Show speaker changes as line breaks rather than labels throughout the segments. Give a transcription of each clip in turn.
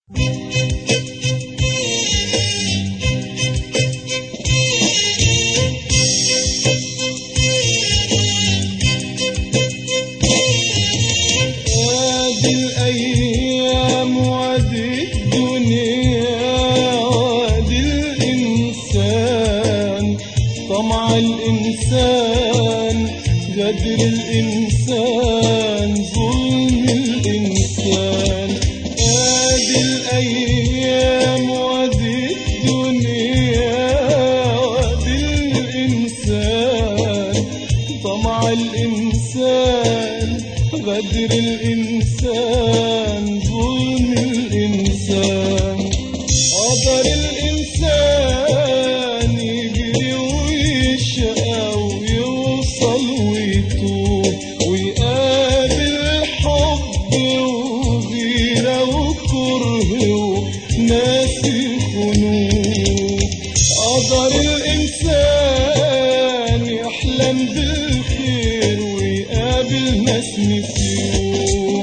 ادي الايام وادي الدنيا وادي الانسان، طمع الانسان، غدر الانسان، ظلم الانسان. ادي الايام وادي الدنيا وادي الانسان، طمع الانسان، غدر الإنسان، ظلم الإنسان. قدر الإنسان يجري ويشقى ويوصل ويتوب ويقابل حب وغيرة وكره وناس يخونوه. قدر الإنسان يحلم بالخير ويقابل ناس نسيوه.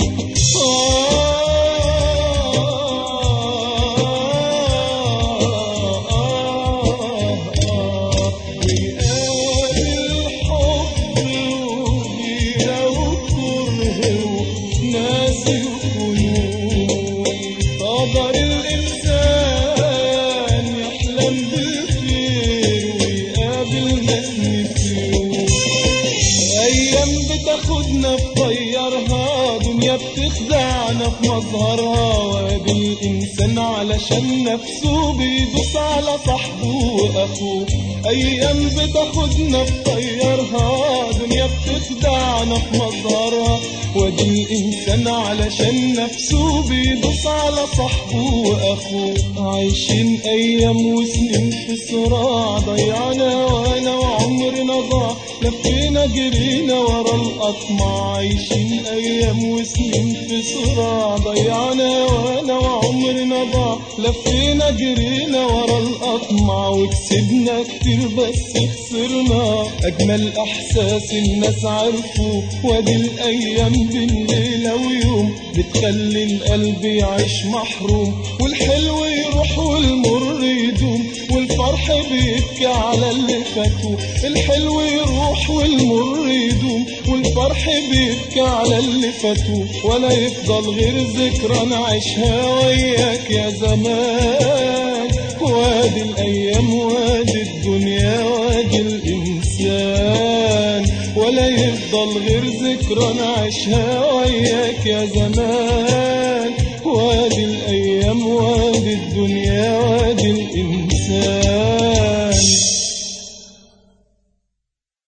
ويقابل حب وغيرة وكره وناس يخونوه. قدر الإنسان يحلم بالخير ويقابل ناس نسيوه. أيام بتاخدنا في طيارها، دنيا بتخدعنا في مظهرها، وادي الإنسان علشان نفسه بيدوس على صاحبه وأخوه. أيام بتاخدنا في طيارها، دنيا بتخدعنا في مظهرها، وادي الإنسان علشان نفسه بيدوس على صاحبه وأخوه. عايشين أيام وسنين في صراع، ضيعنا وانا وعمرنا ضاع، لفينا جرينا ورا الأطماع. عايشين أيام وسنين في صراع، ضيعنا وانا وعمرنا ضاع، لفينا جرينا ورا الأطماع. وكسبنا كتير بس خسرنا أجمل إحساس الناس عرفوا. وادي الأيام بين ليلة ويوم بتخلي القلب يعيش محروم، والحلو يروح والمر يدوم، والفرح بيبكي على اللي فاتوا. الحلو يروح والمر يدوم، والفرح بيبكي على اللي فاتوا، ولا يفضل غير ذكرى نعيشها وياك يا زمان. وادي الأيام وادي الدنيا وادي الإنسان، ولا يفضل غير ذكرى نعيشها وياك يا زمان. وادي الأيام وادي الدنيا وادي الإنسان.